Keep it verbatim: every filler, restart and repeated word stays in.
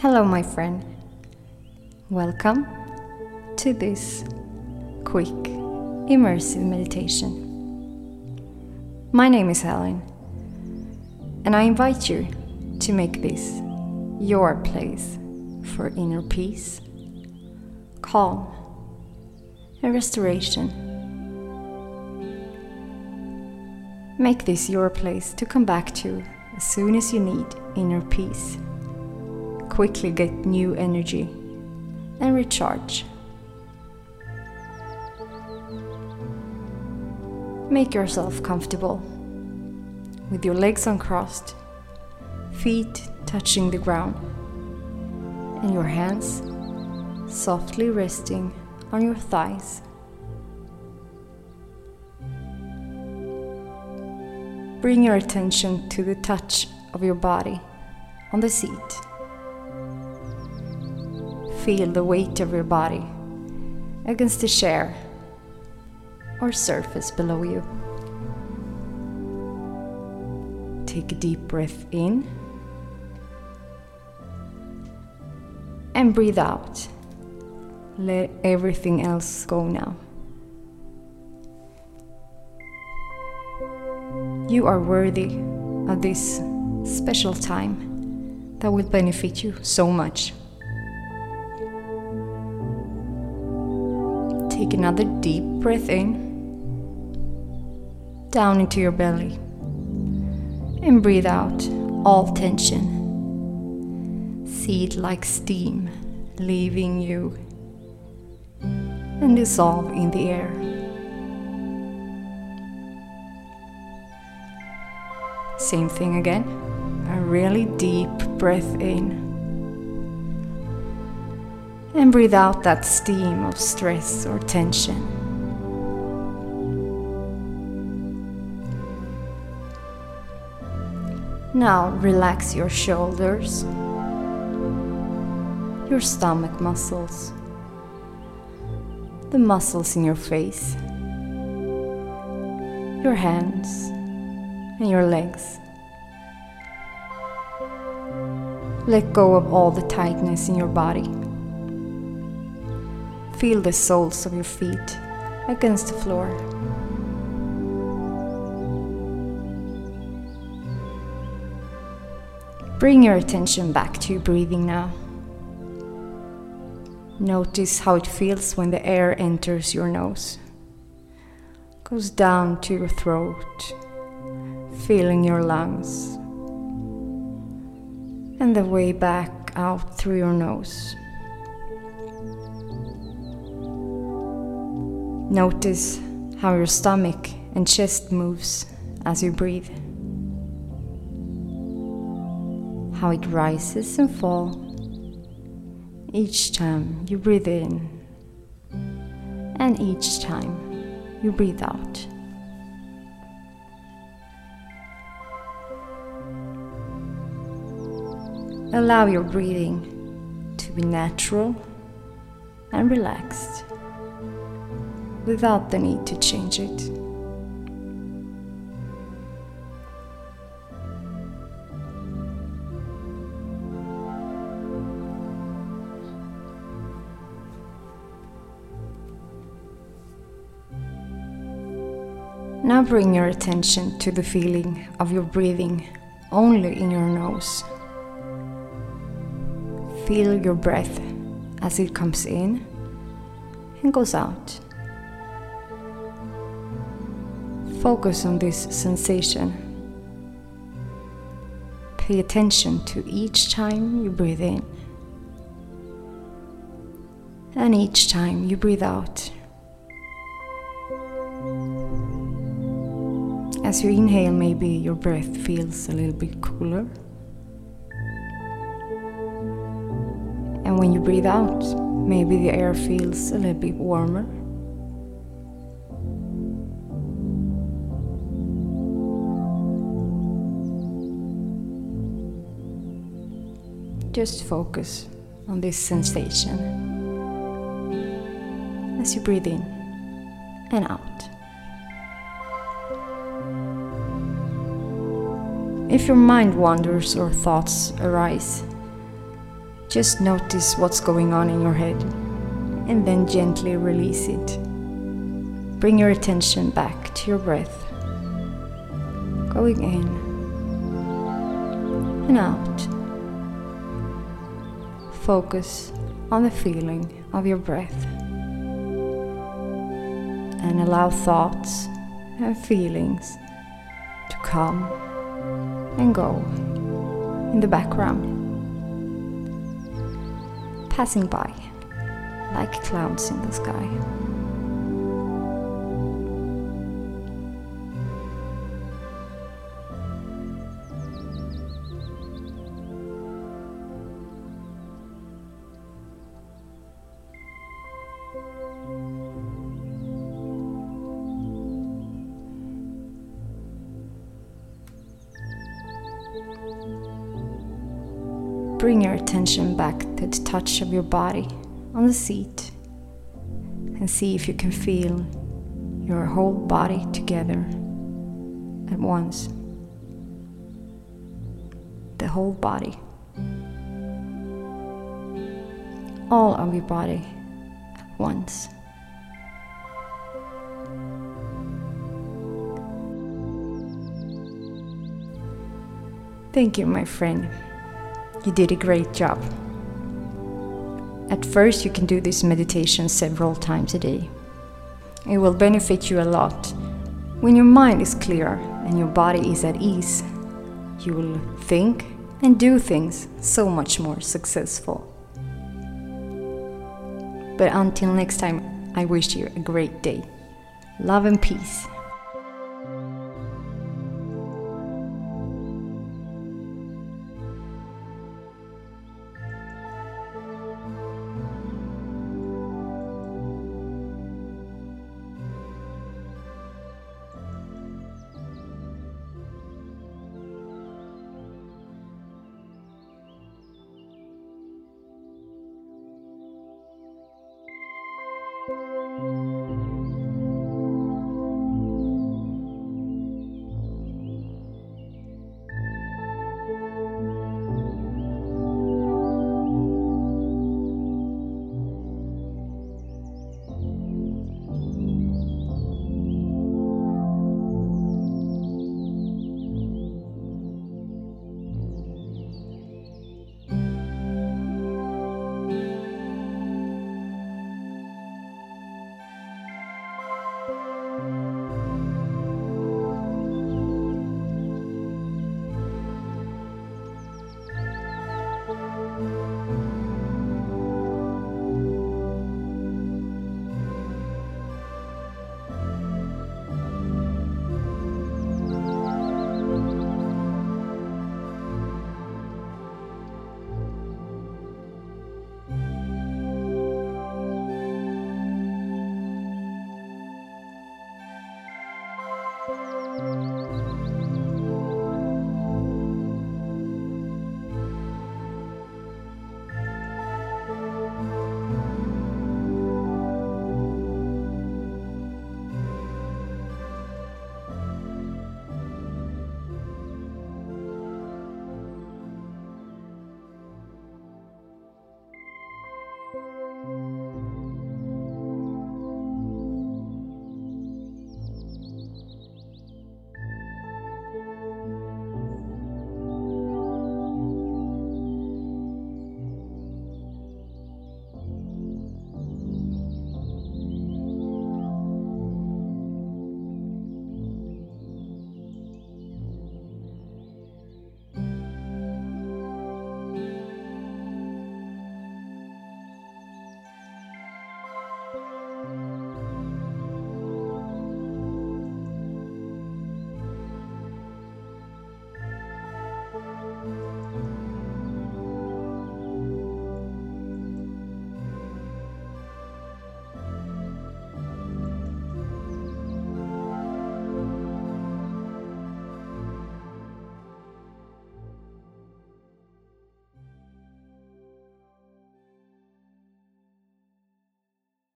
Hello, my friend. Welcome to this quick, immersive meditation. My name is Helen, and I invite you to make this your place for inner peace, calm, and restoration. Make this your place to come back to as soon as you need inner peace. Quickly get new energy and recharge. Make yourself comfortable with your legs uncrossed, feet touching the ground, and your hands softly resting on your thighs. Bring your attention to the touch of your body on the seat. Feel the weight of your body against the chair or surface below you. Take a deep breath in and breathe out. Let everything else go now. You are worthy of this special time that will benefit you so much. Take another deep breath in, down into your belly, and breathe out all tension. See it like steam leaving you and dissolve in the air. Same thing again, a really deep breath in. And breathe out that steam of stress or tension. Now relax your shoulders, your stomach muscles, the muscles in your face, your hands and your legs. Let go of all the tightness in your body. Feel the soles of your feet against the floor. Bring your attention back to your breathing now. Notice how it feels when the air enters your nose, goes down to your throat, filling your lungs, and the way back out through your nose. Notice how your stomach and chest moves as you breathe. How it rises and falls each time you breathe in and each time you breathe out. Allow your breathing to be natural and relaxed, without the need to change it. Now bring your attention to the feeling of your breathing only in your nose. Feel your breath as it comes in and goes out. Focus on this sensation. Pay attention to each time you breathe in and each time you breathe out. As you inhale, maybe your breath feels a little bit cooler. And when you breathe out, maybe the air feels a little bit warmer. Just focus on this sensation as you breathe in and out. If your mind wanders or thoughts arise, Just notice what's going on in your head and then gently release it. Bring your attention back to your breath, going in and out. Focus on the feeling of your breath and allow thoughts and feelings to come and go in the background, passing by like clouds in the sky. Bring your attention back to the touch of your body on the seat and see if you can feel your whole body together at once. The whole body. All of your body at once. Thank you, my friend. You did a great job. At first, you can do this meditation several times a day. It will benefit you a lot. When your mind is clear and your body is at ease, you will think and do things so much more successful. But until next time, I wish you a great day. Love and peace. Thank you.